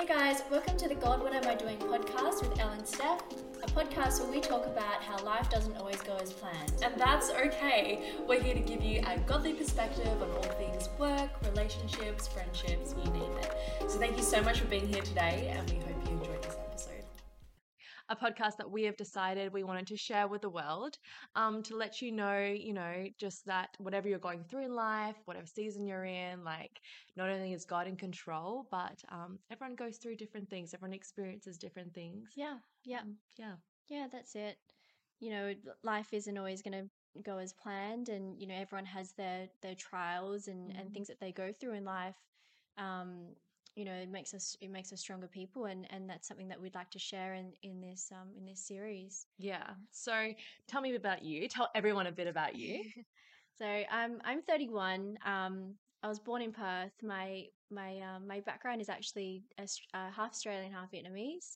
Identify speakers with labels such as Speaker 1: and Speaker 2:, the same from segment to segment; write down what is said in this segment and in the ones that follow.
Speaker 1: guys, welcome to the God What Am I Doing podcast with Elle and Steph, a podcast where we talk about how life doesn't always go as planned.
Speaker 2: And that's okay. We're here to give you a godly perspective on all things work, relationships, friendships, you name it. So thank you so much for being here today, and we hope you enjoyed this episode. A podcast that we have decided we wanted to share with the world, to let you know, just that whatever you're going through in life, whatever season you're in, like not only is God in control, but everyone goes through different things. Everyone experiences different things.
Speaker 1: Yeah. Yeah, that's it. Life isn't always going to go as planned, and everyone has their trials and things that they go through in life. It makes us stronger people, and that's something that we'd like to share in this series.
Speaker 2: Yeah. So tell me about you. Tell everyone a bit about you.
Speaker 1: So I'm 31. I was born in Perth. My background is actually half Australian, half Vietnamese.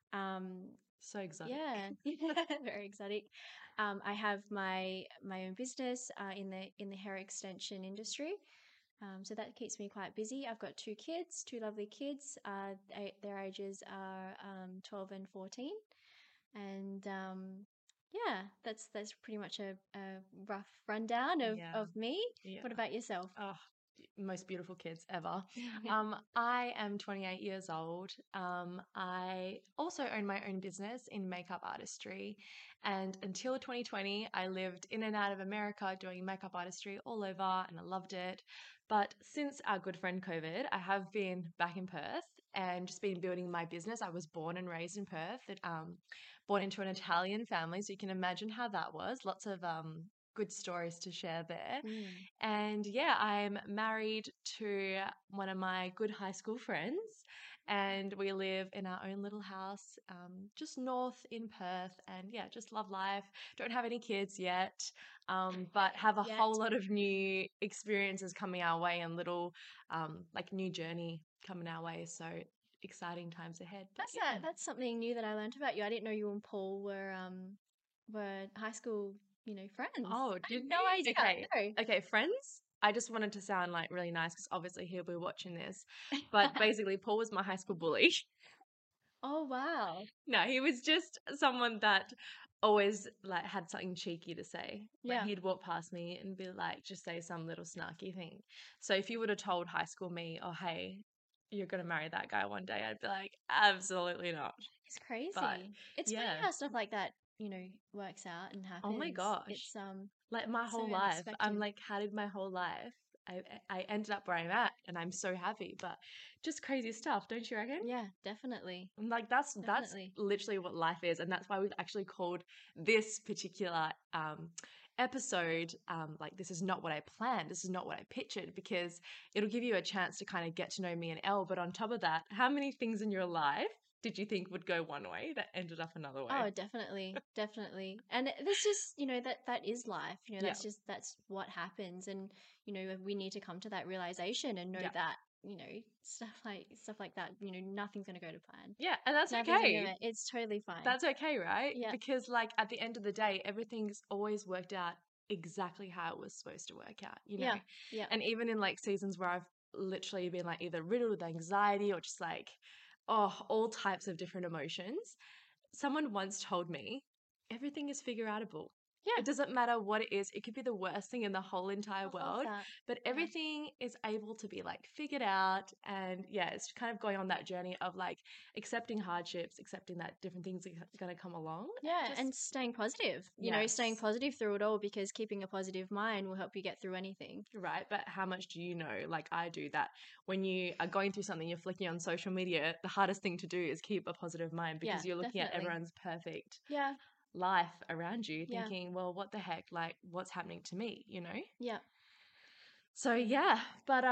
Speaker 2: So exotic.
Speaker 1: Yeah, very exotic. I have my own business in the hair extension industry. So that keeps me quite busy. I've got two lovely kids. Their ages are 12 and 14. And yeah, that's pretty much a rough rundown of me.
Speaker 2: Yeah.
Speaker 1: What about yourself?
Speaker 2: Oh, most beautiful kids ever. I am 28 years old. I also own my own business in makeup artistry. And until 2020, I lived in and out of America doing makeup artistry all over, and I loved it. But since our good friend COVID, I have been back in Perth and just been building my business. I was born and raised in Perth, born into an Italian family, so you can imagine how that was. Lots of good stories to share there. And yeah, I'm married to one of my good high school friends, and we live in our own little house just north in Perth. And yeah, just love life. Don't have any kids yet, but have a whole lot of new experiences coming our way, and little like new journey coming our way. So exciting times ahead. But
Speaker 1: That's something new that I learned about you. I didn't know you and Paul were high school, friends.
Speaker 2: Oh,
Speaker 1: I had no idea.
Speaker 2: Okay, friends. I just wanted to sound like really nice because obviously he'll be watching this. But basically, Paul was my high school bully.
Speaker 1: Oh, wow.
Speaker 2: No, he was just someone that always like had something cheeky to say. Like,
Speaker 1: Yeah.
Speaker 2: he'd walk past me and be like, just say some little snarky thing. So if you would have told high school me, oh, hey, you're going to marry that guy one day, I'd be like, absolutely not.
Speaker 1: It's crazy.
Speaker 2: But,
Speaker 1: It's funny how stuff like that, works out and happens.
Speaker 2: Oh my gosh.
Speaker 1: It's
Speaker 2: like my
Speaker 1: so
Speaker 2: whole life.
Speaker 1: unexpected.
Speaker 2: I'm like, how did my whole life? I ended up where I'm at, and I'm so happy. But just crazy stuff, don't you reckon?
Speaker 1: Yeah, definitely.
Speaker 2: And like that's
Speaker 1: Definitely.
Speaker 2: literally what life is, and that's why we've actually called this particular episode like this is not what I planned, this is not what I pictured, because it'll give you a chance to kind of get to know me and Elle. But on top of that, how many things in your life did you think would go one way that ended up another way?
Speaker 1: Oh, definitely. And that's just, that is life. That's what happens. And, we need to come to that realization and know that, stuff like that, nothing's going to go to plan.
Speaker 2: Yeah, and that's
Speaker 1: Nothing's
Speaker 2: okay.
Speaker 1: It's totally fine.
Speaker 2: That's okay, right?
Speaker 1: Yeah.
Speaker 2: Because like at the end of the day, everything's always worked out exactly how it was supposed to work out,
Speaker 1: Yeah.
Speaker 2: And even in like seasons where I've literally been like either riddled with anxiety or just like, all types of different emotions, someone once told me everything is figure outable.
Speaker 1: Yeah.
Speaker 2: It doesn't matter what it is. It could be the worst thing in the whole entire world, but everything is able to be like figured out. And yeah, it's kind of going on that journey of like accepting hardships, accepting that different things are going to come along.
Speaker 1: Yeah, and staying positive. Staying positive through it all, because keeping a positive mind will help you get through anything.
Speaker 2: Right, but how much do you know, like I do, that when you are going through something, you're flicking on social media, the hardest thing to do is keep a positive mind, because you're looking at everyone's perfect life around you, thinking, well, what the heck, like what's happening to me,
Speaker 1: Yeah.
Speaker 2: So yeah, but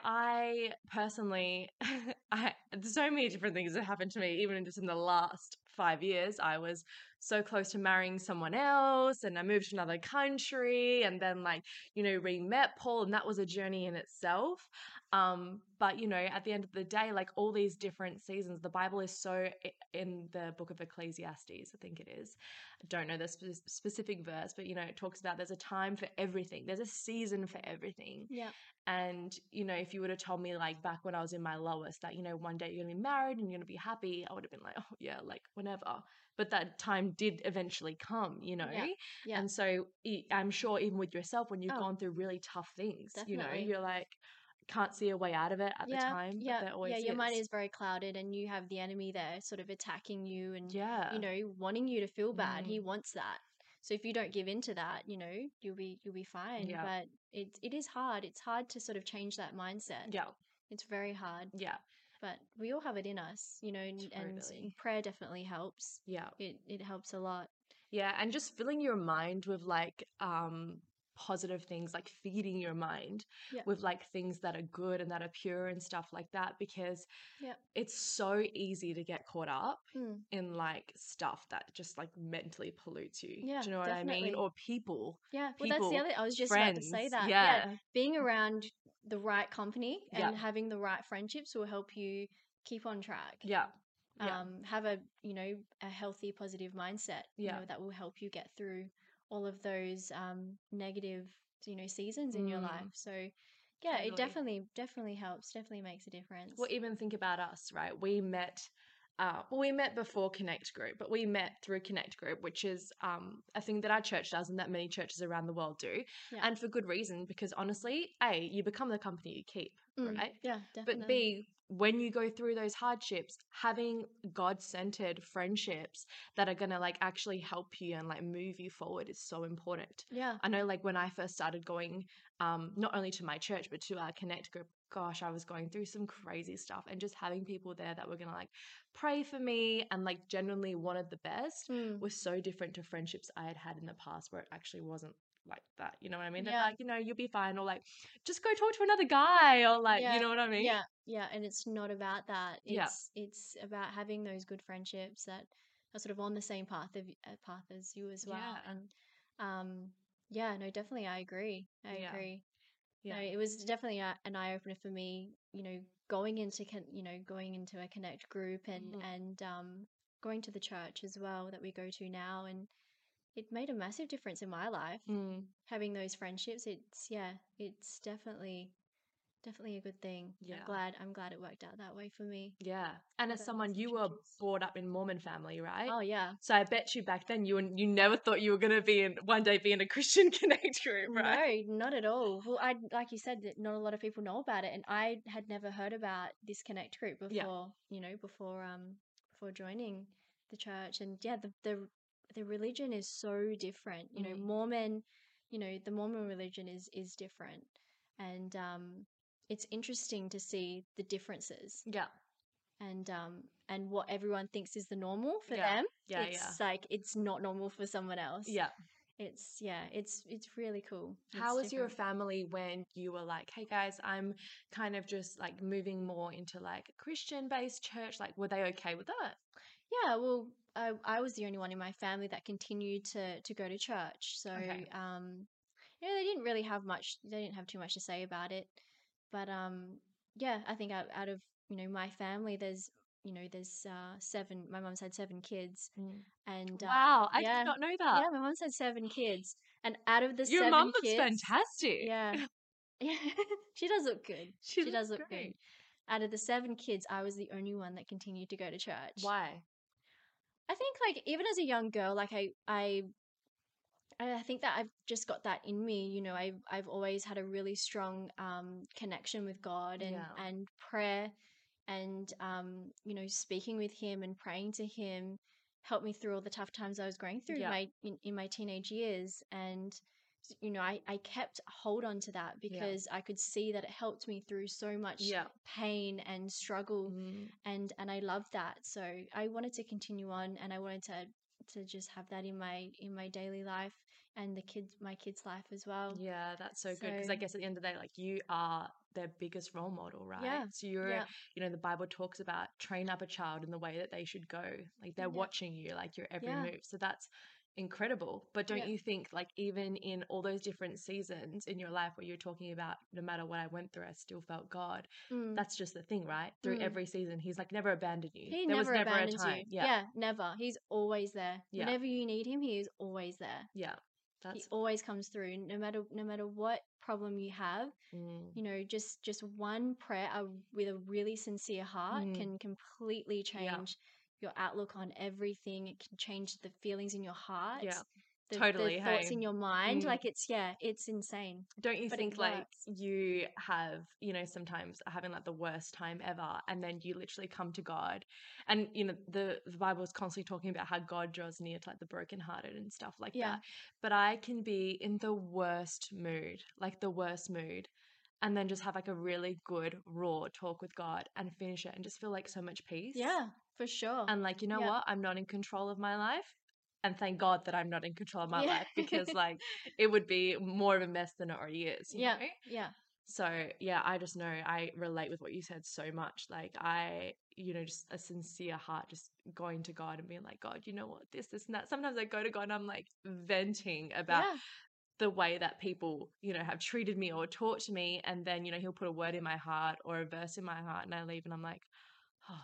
Speaker 2: I personally, so many different things that happened to me, even just in the last 5 years, I was so close to marrying someone else, and I moved to another country, and then re-met Paul, and that was a journey in itself. But at the end of the day, like all these different seasons, the Bible is so in the book of Ecclesiastes, I think it is. I don't know the specific verse, but it talks about there's a time for everything. There's a season for everything.
Speaker 1: Yeah.
Speaker 2: And, if you would have told me like back when I was in my lowest that, one day you're going to be married and you're going to be happy, I would have been like, oh yeah, like whenever. But that time did eventually come.
Speaker 1: Yeah. Yeah.
Speaker 2: And so I'm sure even with yourself, when you've
Speaker 1: Oh,
Speaker 2: gone through really tough things,
Speaker 1: definitely.
Speaker 2: you're like, can't see a way out of it at the
Speaker 1: Yeah.
Speaker 2: time, but
Speaker 1: Yeah.
Speaker 2: there
Speaker 1: Yeah.
Speaker 2: always
Speaker 1: Your mind
Speaker 2: is.
Speaker 1: is very clouded, and you have the enemy there sort of attacking you and,
Speaker 2: Yeah.
Speaker 1: wanting you to feel bad. He
Speaker 2: Mm,
Speaker 1: wants that. So if you don't give in to that, you'll be fine.
Speaker 2: yeah.
Speaker 1: But it is hard. It's hard to sort of change that mindset.
Speaker 2: Yeah.
Speaker 1: It's very hard.
Speaker 2: Yeah.
Speaker 1: But we all have it in us, and
Speaker 2: Totally.
Speaker 1: prayer definitely helps.
Speaker 2: Yeah.
Speaker 1: It helps a lot.
Speaker 2: Yeah, and just filling your mind with positive things, like feeding your mind
Speaker 1: Yeah.
Speaker 2: with like things that are good and that are pure and stuff like that, because
Speaker 1: Yeah.
Speaker 2: it's so easy to get caught up
Speaker 1: Mm.
Speaker 2: in like stuff that just like mentally pollutes you.
Speaker 1: Yeah,
Speaker 2: Do you know what I mean?
Speaker 1: definitely.
Speaker 2: Or people,
Speaker 1: Yeah, well, that's the other. I was just about to say
Speaker 2: friends.
Speaker 1: that. Yeah,
Speaker 2: Yeah.
Speaker 1: being around the right company
Speaker 2: Yeah.
Speaker 1: and having the right friendships will help you keep on track.
Speaker 2: Yeah. Yeah.
Speaker 1: Have a healthy, positive mindset.
Speaker 2: Yeah.
Speaker 1: That will help you get through all of those negative, seasons in your life. So, yeah, it
Speaker 2: Totally.
Speaker 1: definitely helps. Definitely makes a difference.
Speaker 2: Well, even think about us, right? We met before Connect Group, but we met through Connect Group, which is a thing that our church does and that many churches around the world do.
Speaker 1: Yeah.
Speaker 2: And for good reason, because honestly, A, you become the company you keep, right?
Speaker 1: Yeah,
Speaker 2: But
Speaker 1: definitely.
Speaker 2: B, when you go through those hardships, having God-centered friendships that are going to like actually help you and like move you forward is so important.
Speaker 1: Yeah.
Speaker 2: I know like when I first started going, not only to my church, but to our Connect Group, gosh, I was going through some crazy stuff, and just having people there that were going to like pray for me and like genuinely wanted the best was so different to friendships I had had in the past where it actually wasn't like that. You know what I mean? They're
Speaker 1: Yeah.
Speaker 2: like, you'll be fine, or like, just go talk to another guy, or like,
Speaker 1: Yeah.
Speaker 2: you know what I mean?
Speaker 1: Yeah. Yeah. And it's not about that.
Speaker 2: Yeah.
Speaker 1: It's about having those good friendships that are sort of on the same path as you as well.
Speaker 2: Yeah.
Speaker 1: And yeah, no, definitely, I agree. I
Speaker 2: Yeah.
Speaker 1: agree.
Speaker 2: Yeah.
Speaker 1: No, it was definitely an eye opener for me. Going into a Connect group and going to the church as well that we go to now, and it made a massive difference in my life. Having those friendships, it's definitely a good thing.
Speaker 2: Yeah.
Speaker 1: I'm glad it worked out that way for me.
Speaker 2: Yeah. And as someone, you were brought up in Mormon family, right?
Speaker 1: Oh yeah.
Speaker 2: So I bet you back then you never thought you were going to one day be in a Christian Connect group, right?
Speaker 1: No, not at all. Well, like you said, that not a lot of people know about it, and I had never heard about this Connect group before. Before joining the church, and yeah, the religion is so different. Mormon, the Mormon religion is different, and it's interesting to see the differences.
Speaker 2: Yeah.
Speaker 1: And what everyone thinks is the normal for
Speaker 2: Yeah.
Speaker 1: them.
Speaker 2: Yeah.
Speaker 1: It's like it's not normal for someone else.
Speaker 2: Yeah.
Speaker 1: It's really cool.
Speaker 2: How was your
Speaker 1: different.
Speaker 2: family when you were like, hey guys, I'm kind of just like moving more into like a Christian based church? Like, were they okay with that?
Speaker 1: Yeah, well, I was the only one in my family that continued to go to church. So,
Speaker 2: Okay.
Speaker 1: they didn't really have much. They didn't have too much to say about it. But yeah, I think out of my family, there's seven. My mum's had 7 kids, and
Speaker 2: Wow, I
Speaker 1: yeah,
Speaker 2: did not know that.
Speaker 1: yeah, my mum's had 7 kids, and out of the
Speaker 2: Your
Speaker 1: 7
Speaker 2: mum looks
Speaker 1: kids,
Speaker 2: fantastic.
Speaker 1: yeah, yeah, she does look good.
Speaker 2: She
Speaker 1: does
Speaker 2: looks
Speaker 1: look
Speaker 2: great.
Speaker 1: good. Out of the 7 kids, I was the only one that continued to go to church.
Speaker 2: Why?
Speaker 1: I think like even as a young girl, like I think that I've just got that in me. I've always had a really strong connection with God and prayer, and speaking with Him and praying to Him helped me through all the tough times I was going through in my teenage years. And I kept hold on to that because I could see that it helped me through so much pain and struggle, and I loved that. So I wanted to continue on, and I wanted to just have that in my daily life and my kids' life as well.
Speaker 2: Yeah, that's so good, because I guess at the end of the day, like, you are their biggest role model, right?
Speaker 1: Yeah.
Speaker 2: So you're,
Speaker 1: Yeah.
Speaker 2: the Bible talks about train up a child in the way that they should go. Like they're
Speaker 1: Yeah.
Speaker 2: watching you, like your every
Speaker 1: Yeah.
Speaker 2: move. So that's incredible. But don't
Speaker 1: Yeah.
Speaker 2: you think, like, even in all those different seasons in your life where you're talking about no matter what I went through, I still felt God.
Speaker 1: Mm.
Speaker 2: That's just the thing, right? Through
Speaker 1: Mm.
Speaker 2: every season, he's like never abandoned you.
Speaker 1: He
Speaker 2: There was
Speaker 1: never
Speaker 2: never a
Speaker 1: abandons
Speaker 2: time.
Speaker 1: you.
Speaker 2: Yeah.
Speaker 1: Yeah, never. He's always there.
Speaker 2: Yeah.
Speaker 1: Whenever you need him, he is always there.
Speaker 2: Yeah.
Speaker 1: He
Speaker 2: That's
Speaker 1: always comes through, no matter what problem you have.
Speaker 2: mm,
Speaker 1: Just one prayer with a really sincere heart
Speaker 2: mm,
Speaker 1: can completely
Speaker 2: yeah.
Speaker 1: change your outlook on everything. It can change the feelings in your heart,
Speaker 2: Yeah.
Speaker 1: the
Speaker 2: Totally.
Speaker 1: thoughts
Speaker 2: Hey.
Speaker 1: in your mind.
Speaker 2: Mm.
Speaker 1: Like it's insane,
Speaker 2: Don't you
Speaker 1: but it
Speaker 2: think like
Speaker 1: works.
Speaker 2: you have, sometimes having like the worst time ever, and then you literally come to God, and the Bible is constantly talking about how God draws near to like the brokenhearted and stuff like
Speaker 1: Yeah,
Speaker 2: that. But I can be in the worst mood, like the worst mood, and then just have like a really good raw talk with God and finish it and just feel like so much peace.
Speaker 1: yeah, for sure.
Speaker 2: And like, you know
Speaker 1: Yeah,
Speaker 2: what? I'm not in control of my life. And thank God that I'm not in control of my
Speaker 1: yeah,
Speaker 2: life, because like it would be more of a mess than it already is,
Speaker 1: yeah, yeah,
Speaker 2: So yeah, I just know I relate with what you said so much. Like just a sincere heart, just going to God and being like, God, you know what, this and that. Sometimes I go to God and I'm like venting about
Speaker 1: yeah.
Speaker 2: the way that people, have treated me or talked to me. And then, he'll put a word in my heart or a verse in my heart, and I leave and I'm like, oh,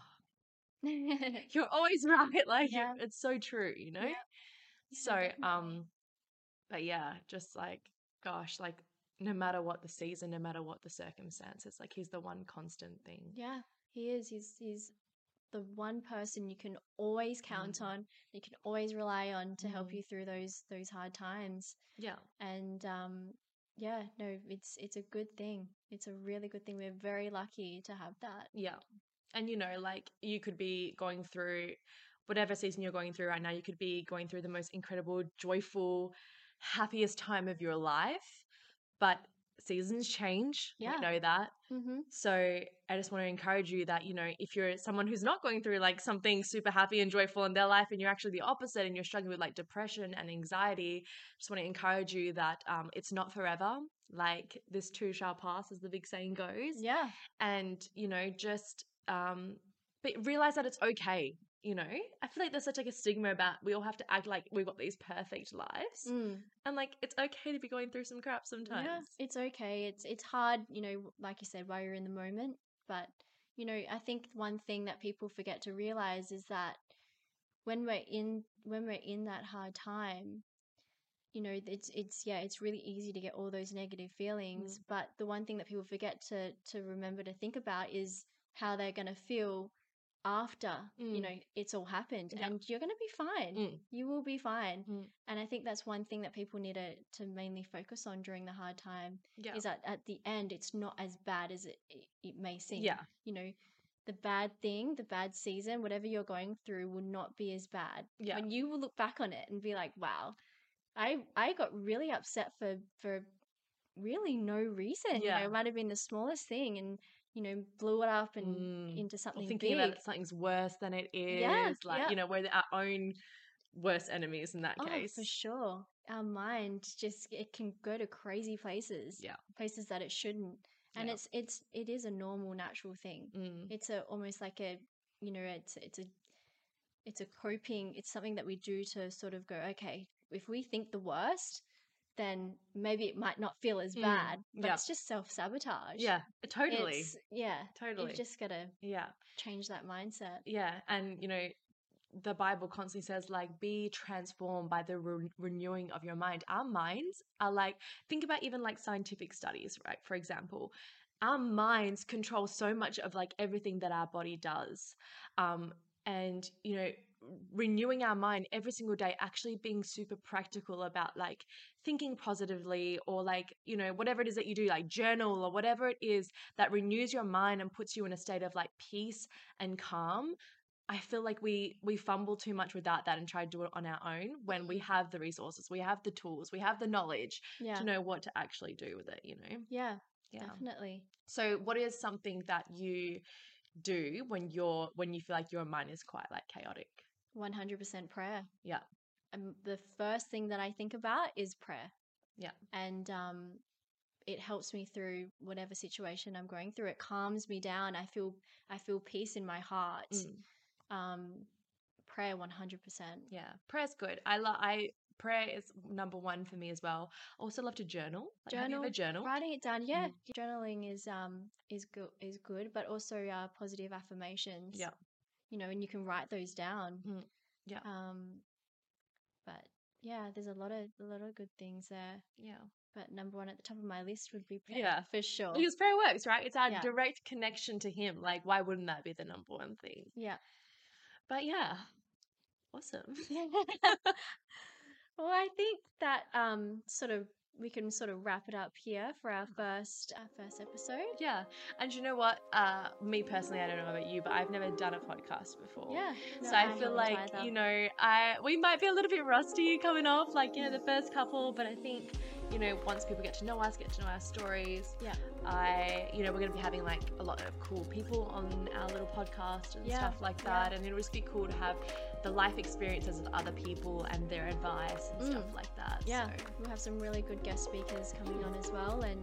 Speaker 2: you're always right. Like
Speaker 1: Yeah,
Speaker 2: it's so true,
Speaker 1: yeah, yeah,
Speaker 2: So,
Speaker 1: definitely.
Speaker 2: but yeah, just like, gosh, like no matter what the season, no matter what the circumstances, like he's the one constant thing.
Speaker 1: Yeah, he is. He's the one person you can always count
Speaker 2: Mm,
Speaker 1: on, you can always rely on to help
Speaker 2: mm,
Speaker 1: you through those hard times.
Speaker 2: yeah,
Speaker 1: And yeah, no, it's a good thing. It's a really good thing. We're very lucky to have that.
Speaker 2: yeah. And like you could be going through whatever season you're going through right now, you could be going through the most incredible, joyful, happiest time of your life, but seasons change. We
Speaker 1: Yeah.
Speaker 2: know that.
Speaker 1: Mm-hmm.
Speaker 2: So I just want to encourage you that, if you're someone who's not going through like something super happy and joyful in their life, and you're actually the opposite and you're struggling with like depression and anxiety, just want to encourage you that it's not forever. Like this too shall pass, as the big saying goes.
Speaker 1: Yeah.
Speaker 2: And, just but realize that it's okay. I feel like there's such like a stigma about we all have to act like we've got these perfect lives.
Speaker 1: Mm.
Speaker 2: And like it's okay to be going through some crap
Speaker 1: Yeah,
Speaker 2: sometimes.
Speaker 1: it's okay. It's hard, like you said, while you're in the moment. But, I think one thing that people forget to realize is that when we're in that hard time, it's really easy to get all those negative
Speaker 2: Mm.
Speaker 1: feelings. But the one thing that people forget to remember to think about is how they're gonna feel after,
Speaker 2: Mm.
Speaker 1: it's all happened,
Speaker 2: Yeah.
Speaker 1: and you're gonna be fine.
Speaker 2: Mm.
Speaker 1: You will be fine.
Speaker 2: Mm.
Speaker 1: And I think that's one thing that people need to mainly focus on during the hard time,
Speaker 2: Yeah.
Speaker 1: is that at the end it's not as bad as it may seem.
Speaker 2: Yeah.
Speaker 1: The bad thing, the bad season, whatever you're going through will not be as bad.
Speaker 2: Yeah.
Speaker 1: When you will look back on it and be like, wow, I got really upset for really no reason.
Speaker 2: Yeah.
Speaker 1: It might have been the smallest thing, and blew it up and
Speaker 2: Mm.
Speaker 1: into
Speaker 2: Or
Speaker 1: something
Speaker 2: thinking about
Speaker 1: big.
Speaker 2: it, something's worse than it
Speaker 1: Yeah,
Speaker 2: is. Like,
Speaker 1: yeah.
Speaker 2: we're our own worst enemies in that
Speaker 1: Oh, for
Speaker 2: case.
Speaker 1: sure. Our mind just, it can go to crazy places,
Speaker 2: Yeah.
Speaker 1: places that it shouldn't. And
Speaker 2: Yeah.
Speaker 1: it is a normal, natural thing.
Speaker 2: Mm.
Speaker 1: It's almost like it's a coping, it's something that we do to sort of go, okay, if we think the worst, then maybe it might not feel as
Speaker 2: Mm.
Speaker 1: bad, but
Speaker 2: Yeah.
Speaker 1: it's just self-sabotage.
Speaker 2: Yeah. Totally.
Speaker 1: Yeah, you've
Speaker 2: Totally.
Speaker 1: just got to
Speaker 2: Yeah.
Speaker 1: change that mindset.
Speaker 2: Yeah. And, the Bible constantly says, like, be transformed by the renewing of your mind. Our minds are like, think about even like scientific studies, right? For example, our minds control so much of like everything that our body does. And, renewing our mind every single day, actually being super practical about like thinking positively, or like, whatever it is that you do, like journal or whatever it is that renews your mind and puts you in a state of like peace and calm. I feel like we fumble too much without that and try to do it on our own, when we have the resources, we have the tools, we have the knowledge
Speaker 1: Yeah,
Speaker 2: to know what to actually do with it,
Speaker 1: yeah,
Speaker 2: Yeah.
Speaker 1: definitely.
Speaker 2: So what is something that you do when you feel like your mind is quite like chaotic?
Speaker 1: 100% prayer.
Speaker 2: Yeah.
Speaker 1: The first thing that I think about is prayer.
Speaker 2: Yeah.
Speaker 1: And it helps me through whatever situation I'm going through. It calms me down. I feel peace in my heart. Prayer 100%.
Speaker 2: Yeah, prayer's good. Prayer is number one for me as well. Also love to journal. Like, have you ever journaled?
Speaker 1: Writing it down. Yeah, journaling is good, but also positive affirmations.
Speaker 2: Yeah.
Speaker 1: You know, and you can write those down.
Speaker 2: Yeah.
Speaker 1: But yeah, there's a lot of good things there.
Speaker 2: Yeah.
Speaker 1: But number one at the top of my list would be prayer,
Speaker 2: Yeah,
Speaker 1: for sure.
Speaker 2: because prayer works, right? It's our direct connection to him. Like, why wouldn't that be the number one thing?
Speaker 1: Yeah.
Speaker 2: But yeah, awesome.
Speaker 1: Well, I think that we can sort of wrap it up here for our first episode.
Speaker 2: Yeah. And you know what? Me personally, I don't know about you, but I've never done a podcast before.
Speaker 1: Yeah.
Speaker 2: So I feel like, you know, we might be a little bit rusty coming off, like, you know, the first couple, but I think, you know, once people get to know us, get to know our stories, you know, we're going to be having like a lot of cool people on our little podcast and stuff like that. And it'll just be cool to have the life experiences of other people and their advice and stuff like that.
Speaker 1: Yeah.
Speaker 2: So.
Speaker 1: We'll have some really good guest speakers coming on as well. And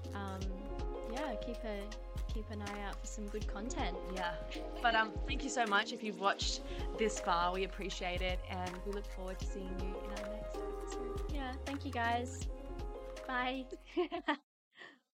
Speaker 1: keep an eye out for some good content.
Speaker 2: Yeah. But thank you so much if you've watched this far. We appreciate it, and we look forward to seeing you in our next episode.
Speaker 1: Yeah. Thank you guys. Bye.